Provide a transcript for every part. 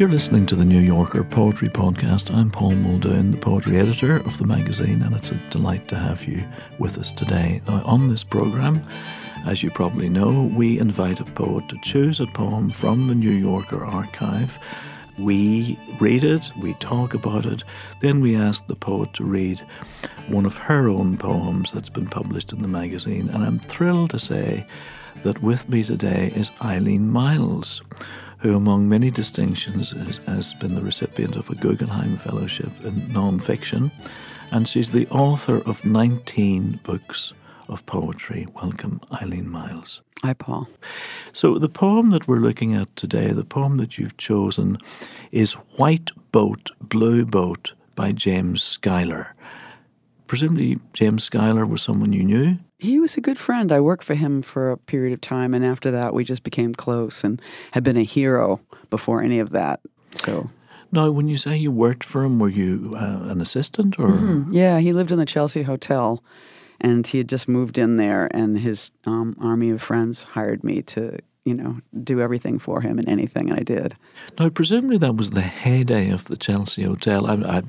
You're listening to the New Yorker Poetry Podcast. I'm Paul Muldoon, the poetry editor of the magazine, and it's a delight to have you with us today. Now, on this programme, as you probably know, we invite a poet to choose a poem from the New Yorker archive. We read it, we talk about it, then we ask the poet to read one of her own poems that's been published in the magazine. And I'm thrilled to say that with me today is Eileen Myles, who among many distinctions has been the recipient of a Guggenheim Fellowship in non-fiction, and she's the author of 19 books of poetry. Welcome, Eileen Myles. Hi, Paul. So the poem that we're looking at today, the poem that you've chosen, is White Boat, Blue Boat by James Schuyler. Presumably James Schuyler was someone you knew? He was a good friend. I worked for him for a period of time, and after that we just became close and had been a hero before any of that. So now, when you say you worked for him, were you an assistant? Or Yeah, he lived in the Chelsea Hotel, and he had just moved in there, and his army of friends hired me to, do everything for him and anything, and I did. Now, presumably that was the heyday of the Chelsea Hotel.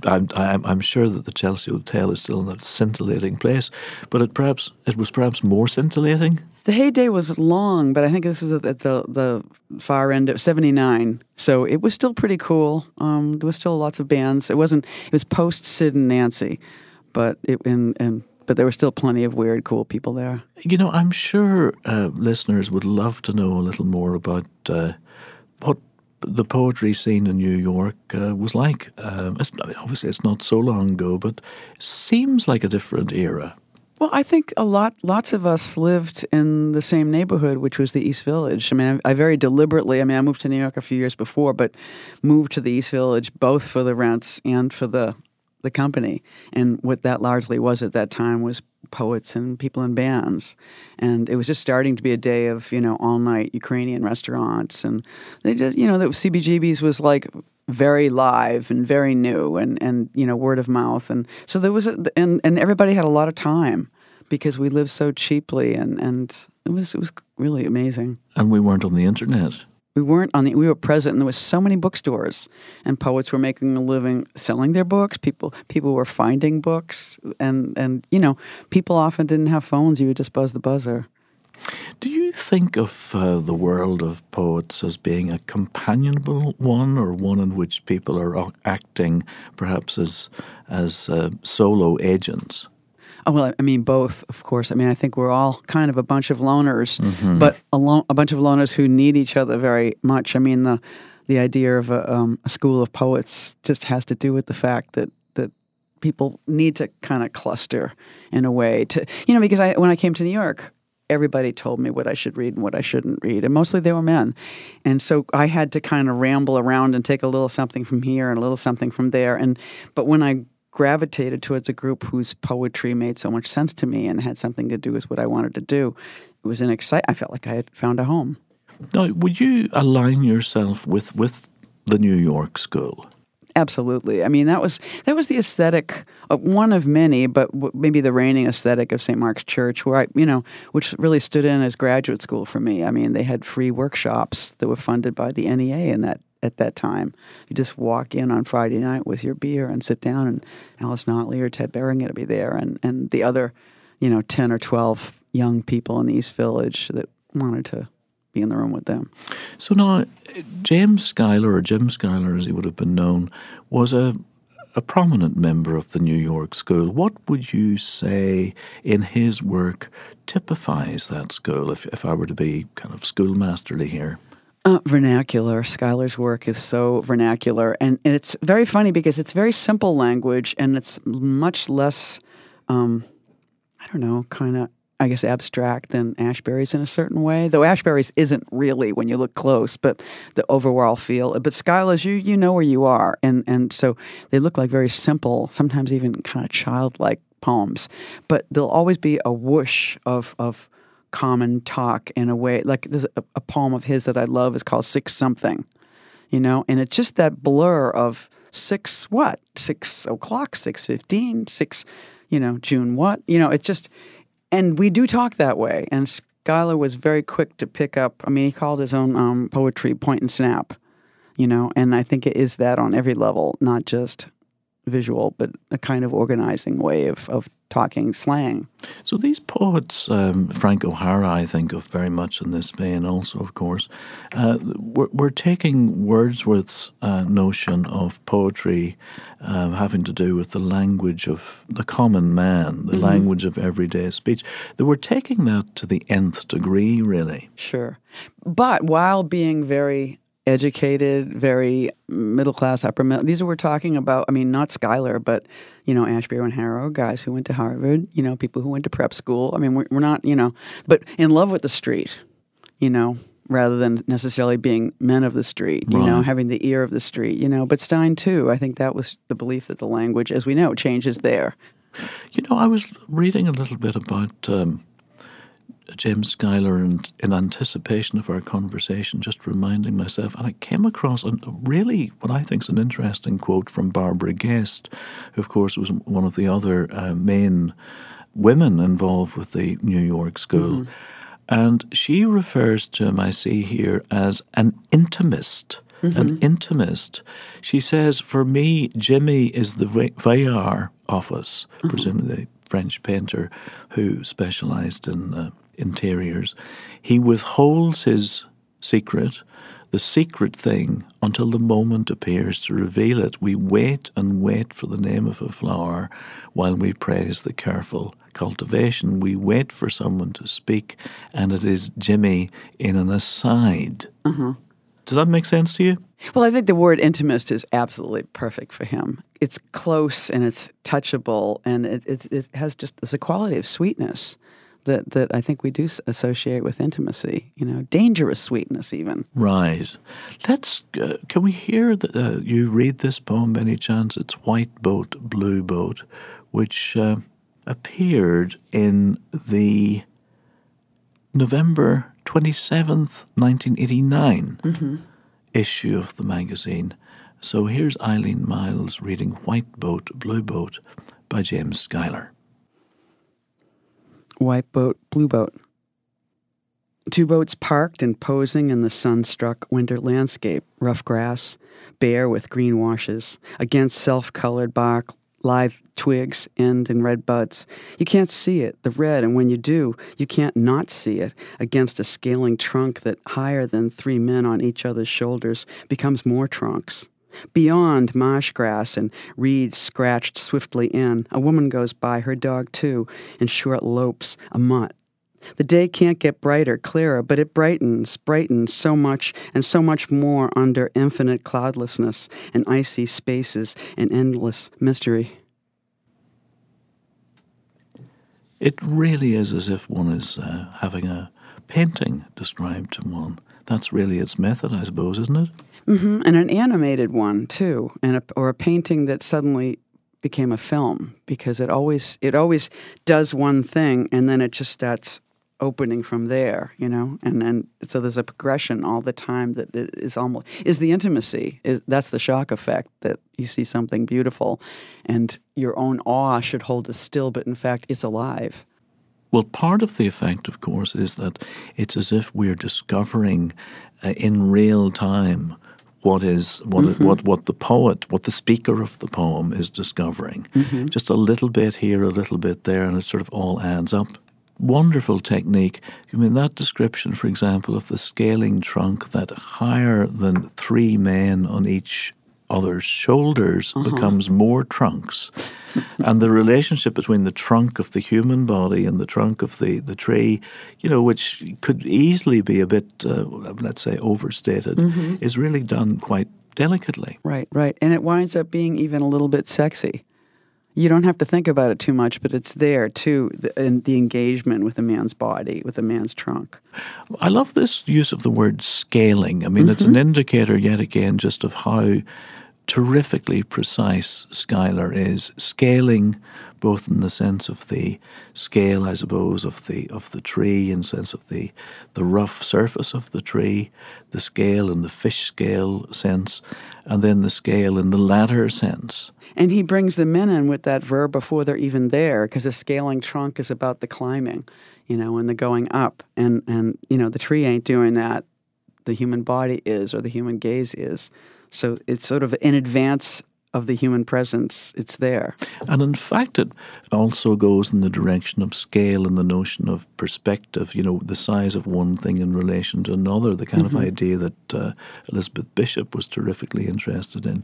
I'm sure that the Chelsea Hotel is still a scintillating place, but it was perhaps more scintillating? The heyday was long, but I think this is at the far end of 79, so it was still pretty cool. There was still lots of bands. It was post Sid and Nancy, but but there were still plenty of weird, cool people there. I'm sure listeners would love to know a little more about what the poetry scene in New York was like. Obviously, it's not so long ago, but it seems like a different era. Well, I think lots of us lived in the same neighborhood, which was the East Village. I mean, I very deliberately, I moved to New York a few years before, but moved to the East Village both for the rents and for the company. And what that largely was at that time was poets and people in bands. And it was just starting to be a day of, all-night Ukrainian restaurants. And they just, the CBGB's was like very live and very new and word of mouth. And so there was, and everybody had a lot of time because we lived so cheaply and it was really amazing. And we weren't on the internet. We were present, and there was so many bookstores, and poets were making a living selling their books. People were finding books, and people often didn't have phones. You would just buzz the buzzer. Do you think of the world of poets as being a companionable one, or one in which people are acting perhaps as solo agents? Oh, well, both, of course. I think we're all kind of a bunch of loners, but a bunch of loners who need each other very much. The idea of a school of poets just has to do with the fact that people need to kind of cluster in a way to, because when I came to New York, everybody told me what I should read and what I shouldn't read, and mostly they were men. And so I had to kind of ramble around and take a little something from here and a little something from there. But when I gravitated towards a group whose poetry made so much sense to me and had something to do with what I wanted to do, it was I felt like I had found a home. Now, would you align yourself with the New York School? Absolutely. That was the aesthetic, one of many, but maybe the reigning aesthetic of St. Mark's Church, where which really stood in as graduate school for me. They had free workshops that were funded by the NEA at that time. You just walk in on Friday night with your beer and sit down, and Alice Notley or Ted Berringer to be there, and the other, 10 or 12 young people in the East Village that wanted to be in the room with them. So now, James Schuyler, or Jim Schuyler as he would have been known, was a prominent member of the New York School. What would you say in his work typifies that school, if I were to be kind of schoolmasterly here? Vernacular. Schuyler's work is so vernacular. And it's very funny because it's very simple language, and it's much less, abstract than Ashbery's in a certain way. Though Ashbery's isn't really when you look close, but the overall feel. But Schuyler's, you know where you are. And so they look like very simple, sometimes even kind of childlike poems. But there'll always be a whoosh of common talk in a way. Like there's a poem of his that I love is called 6 something, and it's just that blur of 6 what? 6 o'clock, 6:15, 6, June what? It's just, and we do talk that way. And Schuyler was very quick to pick up, he called his own poetry point and snap. and I think it is that on every level, not just visual, but a kind of organizing way of talking slang. So these poets, Frank O'Hara, I think of very much in this vein also, of course, we're taking Wordsworth's notion of poetry having to do with the language of the common man, the language of everyday speech. That we're taking that to the nth degree, really. Sure. But while being very educated, very middle class, upper middle. These are we're talking about. I mean, not Schuyler, but Ashbery and Harrow, guys who went to Harvard. People who went to prep school. I mean, we're not. But in love with the street. Rather than necessarily being men of the street. Right. Having the ear of the street. But Stein too. I think that was the belief that the language, as we know, changes there. I was reading a little bit about James Schuyler, and in anticipation of our conversation, just reminding myself, and I came across a really what I think is an interesting quote from Barbara Guest, who of course was one of the other main women involved with the New York School. Mm-hmm. And she refers to him, I see here, as an intimist. Mm-hmm. An intimist. She says, for me, Jimmy is the Vaillard of us, mm-hmm. presumably the French painter who specialized in interiors. He withholds his secret, the secret thing, until the moment appears to reveal it. We wait and wait for the name of a flower while we praise the careful cultivation. We wait for someone to speak, and it is Jimmy in an aside. Mm-hmm. Does that make sense to you? Well, I think the word intimist is absolutely perfect for him. It's close and it's touchable, and it has just this a quality of sweetness that I think we do associate with intimacy, dangerous sweetness even. Right. Can we hear you read this poem by any chance? It's White Boat, Blue Boat, which appeared in the November 27th, 1989 mm-hmm. issue of the magazine. So here's Eileen Miles reading White Boat, Blue Boat by James Schuyler. White boat, blue boat. Two boats parked and posing in the sun-struck winter landscape, rough grass, bare with green washes, against self-colored bark, live twigs end in red buds. You can't see it, the red, and when you do, you can't not see it against a scaling trunk that, higher than 3 men on each other's shoulders, becomes more trunks. Beyond, marsh grass and reeds scratched swiftly in. A woman goes by, her dog too, in short lopes, a mutt. The day can't get brighter, clearer, but it brightens so much and so much more under infinite cloudlessness and icy spaces and endless mystery. It really is as if one is having a painting described to one. That's really its method, I suppose, isn't it? Mm-hmm. And an animated one too, or a painting that suddenly became a film, because it always does one thing and then it just starts opening from there, and so there's a progression all the time that is the intimacy. That's the shock effect, that you see something beautiful and your own awe should hold us still, but in fact it's alive. Well, part of the effect, of course, is that it's as if we're discovering in real time what the poet, what the speaker of the poem is discovering. Mm-hmm. Just a little bit here, a little bit there, and it sort of all adds up. Wonderful technique. I mean, that description, for example, of the scaling trunk that higher than 3 men on each other's shoulders becomes more trunks. And the relationship between the trunk of the human body and the trunk of the tree, which could easily be a bit, let's say, overstated, is really done quite delicately. Right. And it winds up being even a little bit sexy. You don't have to think about it too much, but it's there too, the engagement with a man's body, with a man's trunk. I love this use of the word scaling. I mean, it's an indicator yet again just of how terrifically precise Schuyler is. Scaling, both in the sense of the scale, I suppose, of the tree, in sense of the rough surface of the tree, the scale in the fish scale sense, and then the scale in the ladder sense. And he brings the men in with that verb before they're even there, because the scaling trunk is about the climbing, and the going up. And the tree ain't doing that. The human body is, or the human gaze is. So it's sort of in advance of the human presence. It's there. And in fact, it also goes in the direction of scale and the notion of perspective, the size of one thing in relation to another, the kind of idea that Elizabeth Bishop was terrifically interested in.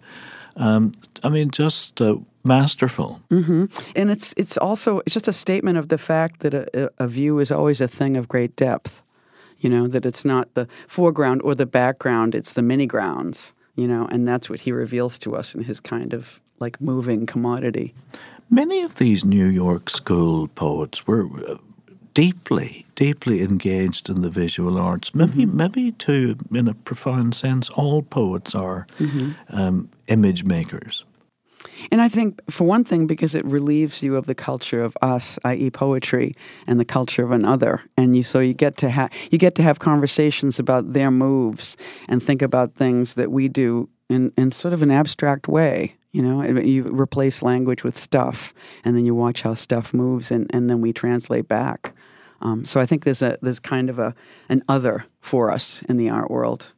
Just masterful. And it's just a statement of the fact that a view is always a thing of great depth, that it's not the foreground or the background, it's the mini grounds. And that's what he reveals to us in his kind of like moving commodity. Many of these New York school poets were deeply, deeply engaged in the visual arts. Maybe too, in a profound sense, all poets are image makers. And I think, for one thing, because it relieves you of the culture of us, i.e. poetry, and the culture of another. And you get to have conversations about their moves and think about things that we do in sort of an abstract way. You replace language with stuff, and then you watch how stuff moves, and then we translate back. So I think there's kind of an other for us in the art world.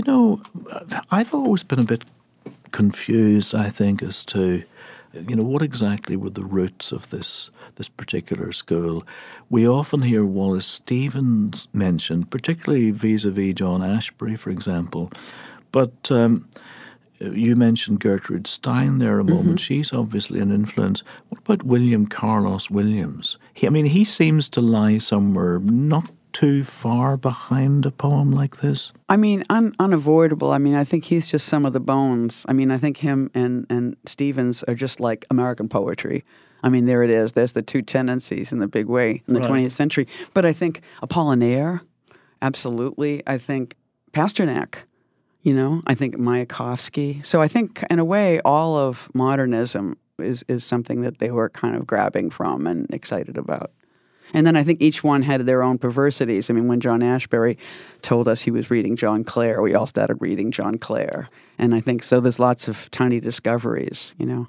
I've always been a bit confused, I think, as to what exactly were the roots of this particular school. We often hear Wallace Stevens mentioned, particularly vis-a-vis John Ashbery, for example. But you mentioned Gertrude Stein there a moment. She's obviously an influence. What about William Carlos Williams? He seems to lie somewhere not too far behind a poem like this? Unavoidable. I think he's just some of the bones. I think him and Stevens are just like American poetry. There it is. There's the two tendencies in the big way in the 20th century. But I think Apollinaire, absolutely. I think Pasternak, I think Mayakovsky. So I think, in a way, all of modernism is something that they were kind of grabbing from and excited about. And then I think each one had their own perversities. When John Ashbery told us he was reading John Clare, we all started reading John Clare. And I think so there's lots of tiny discoveries,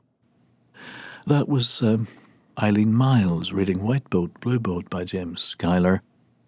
That was Eileen Myles reading White Boat, Blue Boat by James Schuyler.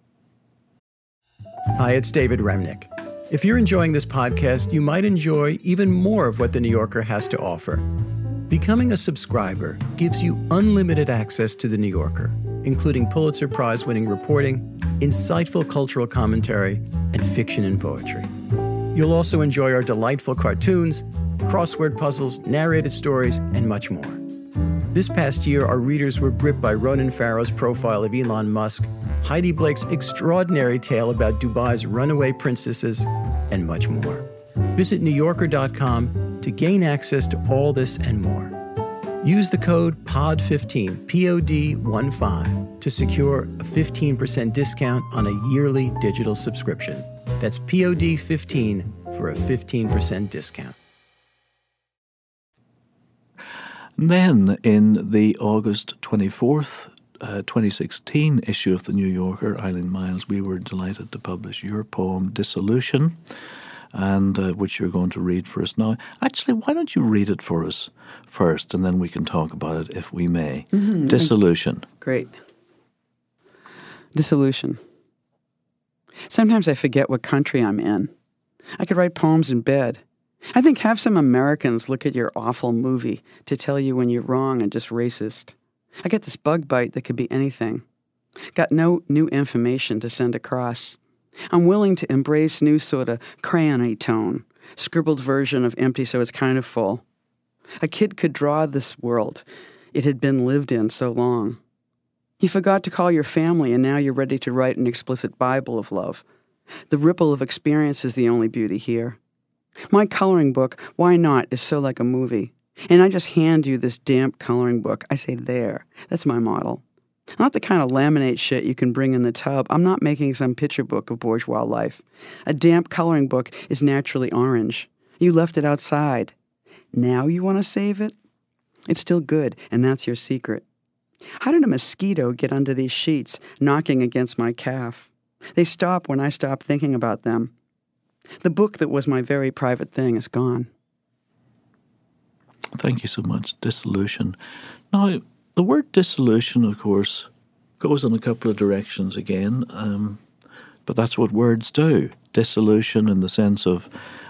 Hi, it's David Remnick. If you're enjoying this podcast, you might enjoy even more of what The New Yorker has to offer. Becoming a subscriber gives you unlimited access to The New Yorker, including Pulitzer Prize-winning reporting, insightful cultural commentary, and fiction and poetry. You'll also enjoy our delightful cartoons, crossword puzzles, narrated stories, and much more. This past year, our readers were gripped by Ronan Farrow's profile of Elon Musk, Heidi Blake's extraordinary tale about Dubai's runaway princesses, and much more. Visit NewYorker.com to gain access to all this and more. Use the code POD15, POD15, to secure a 15% discount on a yearly digital subscription. That's POD15 for a 15% discount. Then, in the August 24th, 2016 issue of The New Yorker, Eileen Myles, we were delighted to publish your poem, Dissolution, and which you're going to read for us now. Actually, why don't you read it for us first, and then we can talk about it if we may. Dissolution. Great. Dissolution. Sometimes I forget what country I'm in. I could write poems in bed. I think have some Americans look at your awful movie to tell you when you're wrong and just racist. I get this bug bite that could be anything. Got no new information to send across. I'm willing to embrace new sort of crayon-y tone, scribbled version of empty so it's kind of full. A kid could draw this world. It had been lived in so long. You forgot to call your family, and now you're ready to write an explicit Bible of love. The ripple of experience is the only beauty here. My coloring book, Why Not, is so like a movie. And I just hand you this damp coloring book. I say, there. That's my model. Not the kind of laminate shit you can bring in the tub. I'm not making some picture book of bourgeois life. A damp coloring book is naturally orange. You left it outside. Now you want to save it? It's still good, and that's your secret. How did a mosquito get under these sheets, knocking against my calf? They stop when I stop thinking about them. The book that was my very private thing is gone. Thank you so much. Dissolution. Now, the word dissolution, of course, goes in a couple of directions again, but that's what words do. Dissolution in the sense of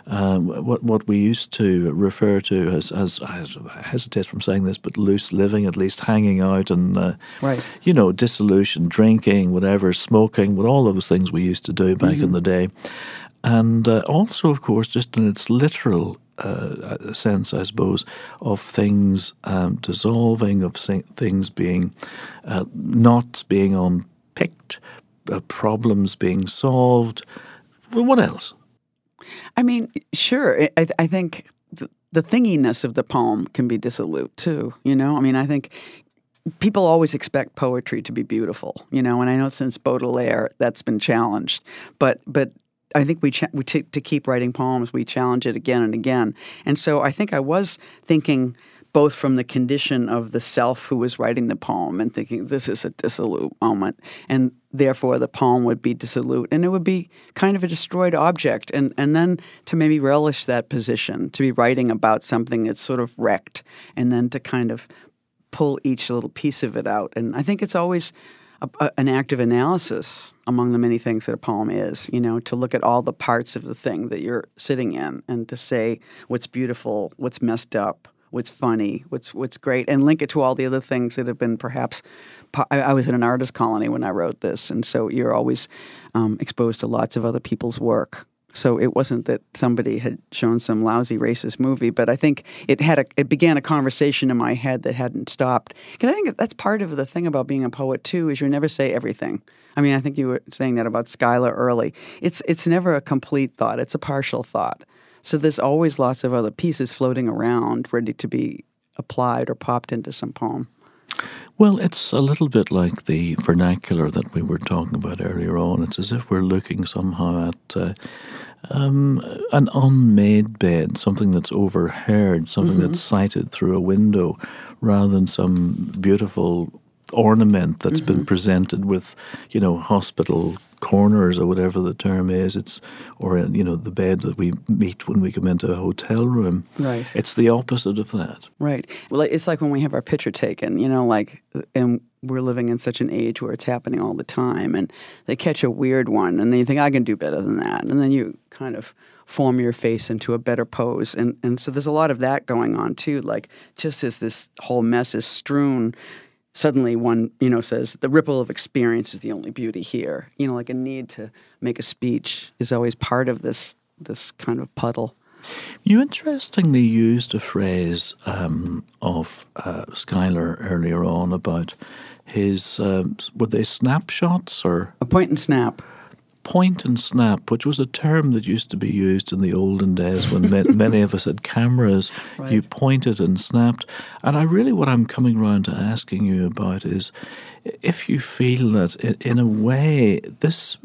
what we used to refer to as I hesitate from saying this, but loose living, at least hanging out and dissolution, drinking, whatever, smoking, with all those things we used to do back in the day, and also, of course, just in its literal sense, I suppose, of things dissolving, of things being knots being unpicked, problems being solved. Well, what else? I mean, sure. I think the thinginess of the poem can be dissolute too. I mean, I think people always expect poetry to be beautiful. And I know since Baudelaire that's been challenged, but I think to keep writing poems, we challenge it again and again. And so I think I was thinking both from the condition of the self who was writing the poem and thinking this is a dissolute moment, and therefore the poem would be dissolute, and it would be kind of a destroyed object, and then to maybe relish that position, to be writing about something that's sort of wrecked, and then to kind of pull each little piece of it out. And I think it's always an active analysis among the many things that a poem is, to look at all the parts of the thing that you're sitting in and to say what's beautiful, what's messed up, what's funny, what's great, and link it to all the other things that have been perhaps. I was in an artist colony when I wrote this, and so you're always exposed to lots of other people's work. So it wasn't that somebody had shown some lousy racist movie, but I think it began a conversation in my head that hadn't stopped. Because I think that's part of the thing about being a poet too, is you never say everything. I mean, I think you were saying that about Schuyler early. It's never a complete thought; it's a partial thought. So there's always lots of other pieces floating around, ready to be applied or popped into some poem. Well, it's a little bit like the vernacular that we were talking about earlier on. It's as if we're looking somehow at an unmade bed, something that's overheard, something that's sighted through a window, rather than some beautiful ornament that's been presented with, hospital corners or whatever the term is. The bed that we meet when we come into a hotel room. Right. It's the opposite of that. Right. Well, it's like when we have our picture taken, and we're living in such an age where it's happening all the time, and they catch a weird one, and then you think, I can do better than that. And then you kind of form your face into a better pose. And so there's a lot of that going on, too. Like, just as this whole mess is strewn, suddenly one, says the ripple of experience is the only beauty here. Like a need to make a speech is always part of this kind of puddle. You interestingly used a phrase of Schuyler earlier on about his, were they snapshots or? A point and snap. Point and snap, which was a term that used to be used in the olden days when many of us had cameras. Right. You pointed and snapped. And what I'm coming around to asking you about is if you feel that in a way this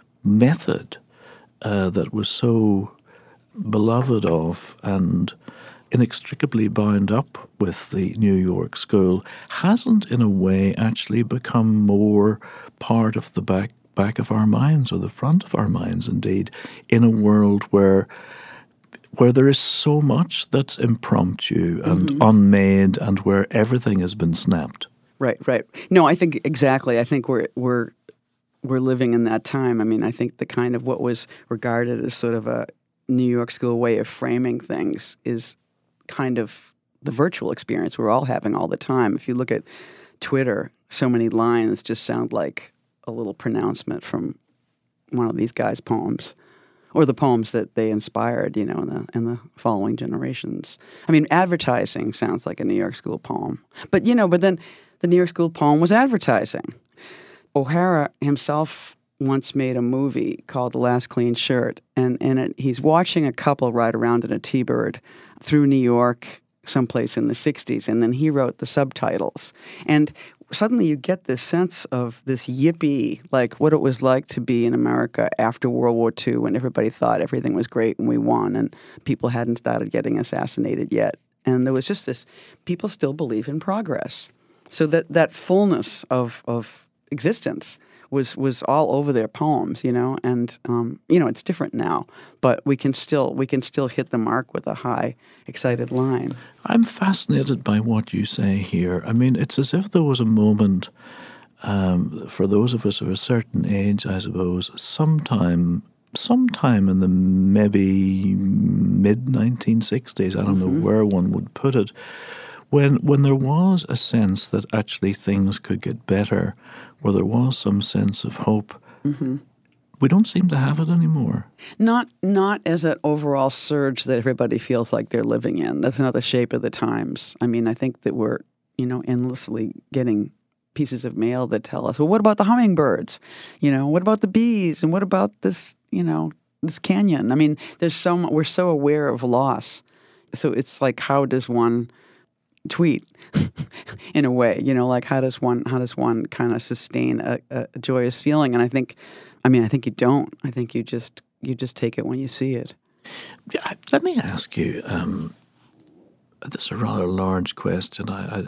method that was so beloved of and inextricably bound up with the New York School hasn't in a way actually become more part of the back of our minds, or the front of our minds indeed, in a world where there is so much that's impromptu and unmade, and where everything has been snapped. Right. No, I think exactly. I think we're living in that time. I mean, I think the kind of what was regarded as sort of a New York School way of framing things is kind of the virtual experience we're all having all the time. If you look at Twitter, so many lines just sound like a little pronouncement from one of these guys' poems, or the poems that they inspired, in the following generations. I mean, advertising sounds like a New York School poem, but then the New York School poem was advertising. O'Hara himself once made a movie called The Last Clean Shirt, and in it he's watching a couple ride around in a T-Bird through New York someplace in the 60s, and then he wrote the subtitles. And suddenly you get this sense of this yippee, like what it was like to be in America after World War II, when everybody thought everything was great and we won and people hadn't started getting assassinated yet. And there was just this, people still believe in progress. So that fullness of existence was all over their poems, and it's different now, but we can still hit the mark with a high, excited line. I'm fascinated by what you say here. I mean, it's as if there was a moment for those of us of a certain age, I suppose, sometime sometime in the maybe mid-1960s, I don't know where one would put it, when there was a sense that actually things could get better, where there was some sense of hope. We don't seem to have it anymore. Not as an overall surge that everybody feels like they're living in. That's not the shape of the times. I mean, I think that we're, endlessly getting pieces of mail that tell us, well, what about the hummingbirds? What about the bees? And what about this, this canyon? I mean, we're so aware of loss. So it's like, how does one tweet in a way, like how does one kind of sustain a joyous feeling? And I think you don't. I think you just take it when you see it. Yeah, let me ask you, this is a rather large question,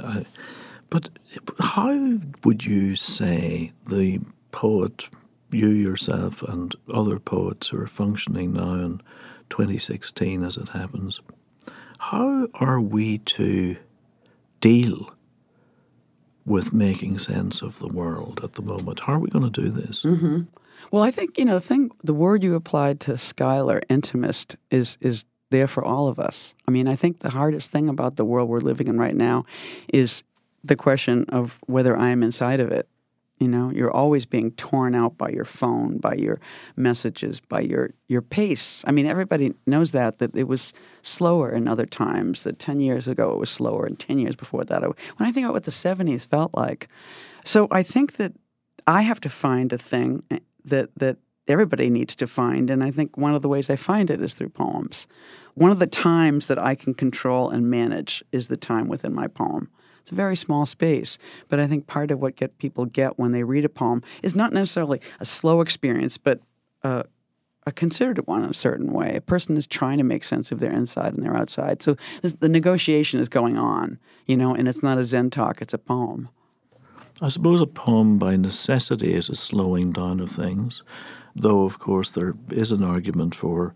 but how would you say the poet, you yourself and other poets who are functioning now in 2016 as it happens, how are we to deal with making sense of the world at the moment? How are we going to do this? Well, I think, the word you applied to Schuyler, intimist, is there for all of us. I mean, I think the hardest thing about the world we're living in right now is the question of whether I am inside of it. You're always being torn out by your phone, by your messages, by your pace. I mean, everybody knows that it was slower in other times, that 10 years ago it was slower, and 10 years before that. When I think about what the 70s felt like. So I think that I have to find a thing that everybody needs to find, and I think one of the ways I find it is through poems. One of the times that I can control and manage is the time within my poem. It's a very small space, but I think part of what people get when they read a poem is not necessarily a slow experience, but a considered one in a certain way. A person is trying to make sense of their inside and their outside. So the negotiation is going on, and it's not a Zen talk, it's a poem. I suppose a poem by necessity is a slowing down of things, though, of course, there is an argument for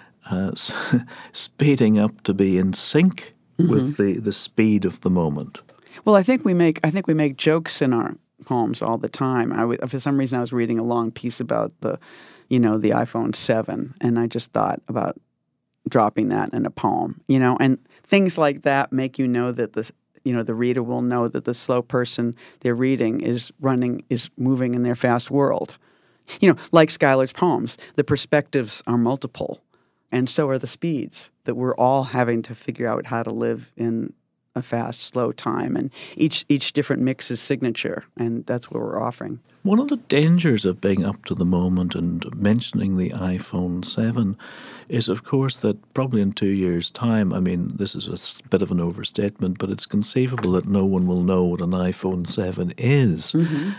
speeding up to be in sync with the speed of the moment. Well, I think we make jokes in our poems all the time. For some reason, I was reading a long piece about the iPhone 7, and I just thought about dropping that in a poem. And things like that make that the reader will know that the slow person they're reading is moving in their fast world. Like Schuyler's poems, the perspectives are multiple, and so are the speeds, that we're all having to figure out how to live in a fast, slow time, and each different mix is signature, and that's what we're offering. One of the dangers of being up to the moment and mentioning the iPhone 7 is, of course, that probably in 2 years' time, I mean, this is a bit of an overstatement, but it's conceivable that no one will know what an iPhone 7 is,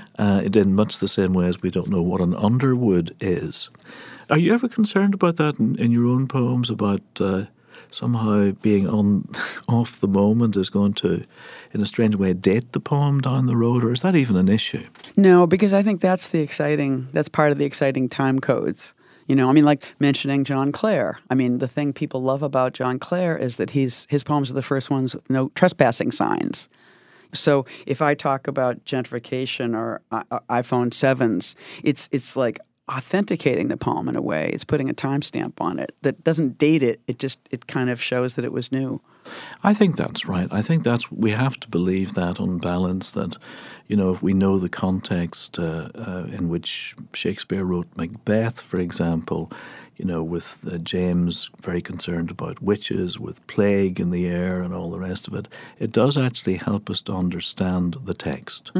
in much the same way as we don't know what an Underwood is. Are you ever concerned about that in your own poems, about somehow being off the moment is going to, in a strange way, date the poem down the road, or is that even an issue? No, because I think that's part of the exciting time codes. Like mentioning John Clare. I mean, the thing people love about John Clare is that his poems are the first ones with no trespassing signs. So if I talk about gentrification or iPhone 7s, it's like authenticating the poem in a way. It's putting a timestamp on it that doesn't date it. It kind of shows that it was new. I think that's right. I think we have to believe that on balance, that, if we know the context in which Shakespeare wrote Macbeth, for example, with James very concerned about witches, with plague in the air and all the rest of it, it does actually help us to understand the text.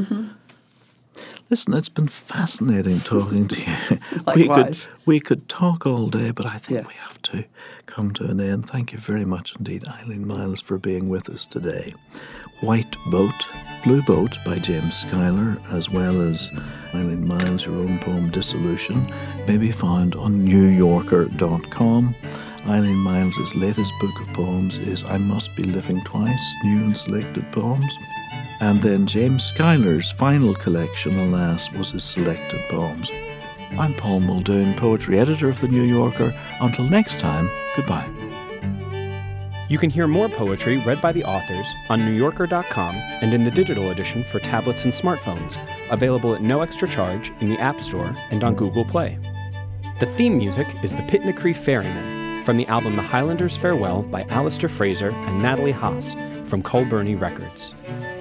Listen, it's been fascinating talking to you. Likewise. We could talk all day, but I think we have to come to an end. Thank you very much indeed, Eileen Myles, for being with us today. White Boat, Blue Boat by James Schuyler, as well as Eileen Myles, your own poem Dissolution, may be found on NewYorker.com. Eileen Myles' latest book of poems is I Must Be Living Twice, New and Selected Poems. And then James Schuyler's final collection, alas, was his selected poems. I'm Paul Muldoon, poetry editor of The New Yorker. Until next time, goodbye. You can hear more poetry read by the authors on NewYorker.com and in the digital edition for tablets and smartphones, available at no extra charge in the App Store and on Google Play. The theme music is The Pitnacree Ferryman, from the album The Highlander's Farewell by Alistair Fraser and Natalie Haas from Colburny Records.